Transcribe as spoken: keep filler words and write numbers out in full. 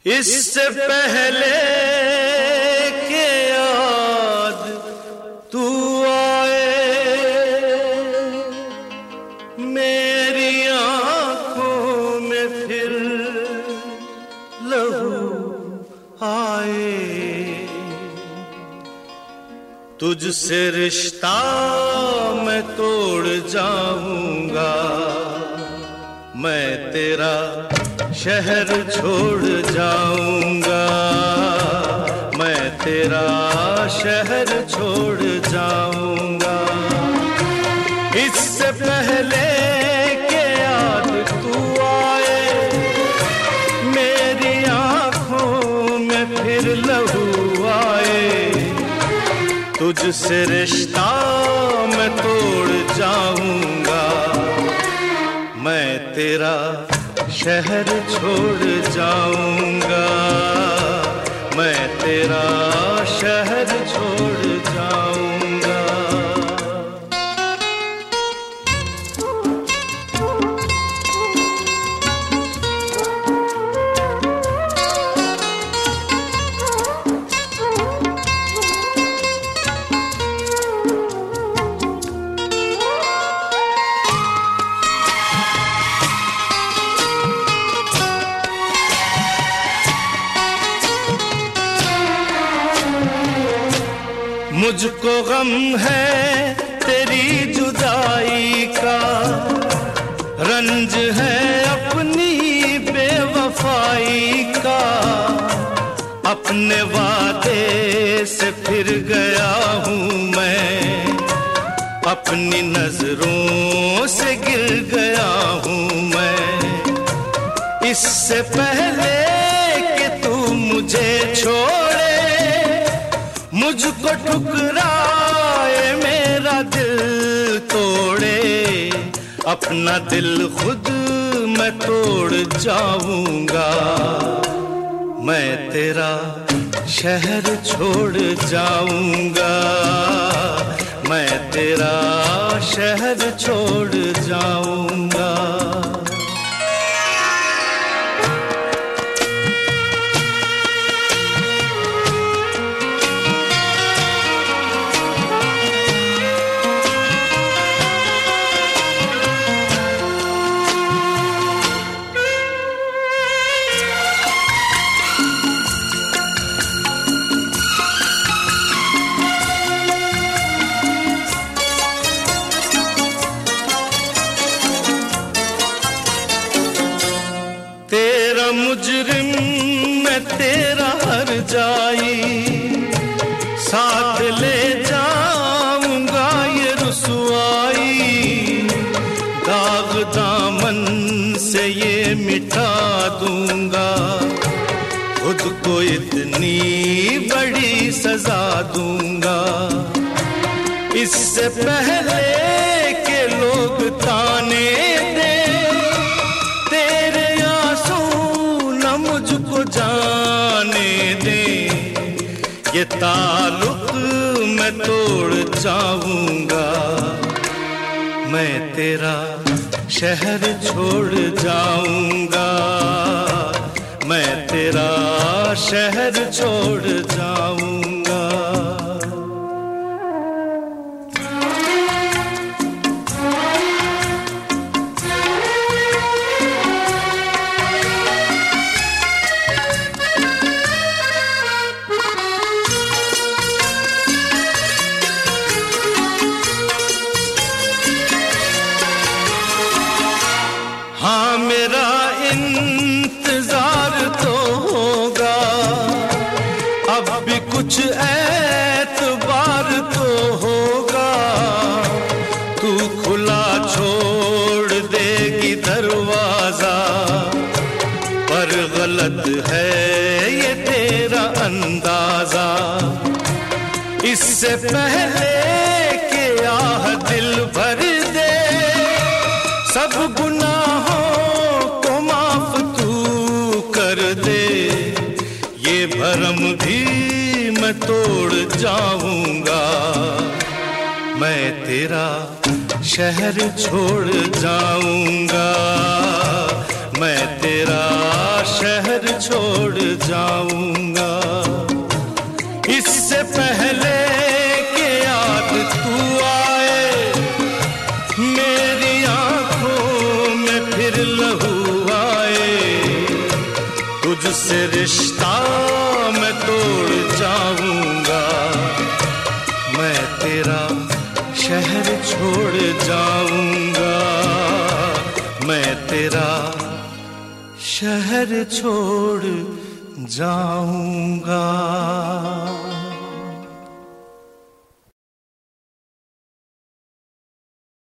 इससे पहले के याद तू आए, मेरी आंखों में फिर लहू आए। तुझसे रिश्ता मैं तोड़ जाऊंगा, मैं तेरा शहर छोड़ जाऊंगा, मैं तेरा शहर छोड़ जाऊंगा। इससे पहले के याद तू आए, मेरी आंखों में फिर लहू आए। तुझसे रिश्ता मैं तोड़ जाऊंगा, मैं तेरा शहर छोड़ जाऊंगा, मैं तेरा शहर छोड़ जाऊंगा। मुझको गम है तेरी जुदाई का, रंज है अपनी बेवफाई का। अपने वादे से फिर गया हूँ मैं, अपनी नजरों से गिर गया हूँ मैं। इससे पहले कि तू मुझे छोड़े, मुझको ठुकराए, मेरा दिल तोड़े, अपना दिल खुद मैं तोड़ जाऊंगा। मैं तेरा शहर छोड़ जाऊंगा, मैं तेरा शहर छोड़ जाऊंगा। तेरा मुजरिम मैं तेरा हर जाई, साथ ले जाऊंगा ये रुसवाई। दाग दामन से ये मिटा दूंगा, खुद को इतनी बड़ी सजा दूंगा। इससे पहले के लोग ताने दे, मुझको जाने दे, ये ताल्लुक मैं तोड़ जाऊंगा। मैं तेरा शहर छोड़ जाऊंगा, मैं तेरा शहर छोड़ जाऊंगा। हाँ मेरा इंतजार तो होगा, अब भी कुछ एतबार तो होगा। तू खुला छोड़ देगी दरवाजा, पर गलत है ये तेरा अंदाजा। इससे पहले कि आह दिल भर दे, सब गुनाहों को माफ तू कर दे। ये भरम भी मैं तोड़ जाऊंगा, मैं तेरा शहर छोड़ जाऊंगा, मैं तेरा शहर छोड़ जाऊंगा। इससे पहले कि याद तू आए, मेरी आंखों में फिर लहू आए, तुझसे रिश्ता मैं तोड़ जाऊंगा। मैं तेरा शहर छोड़ जाऊंगा, मैं तेरा शहर छोड़ जाऊंगा।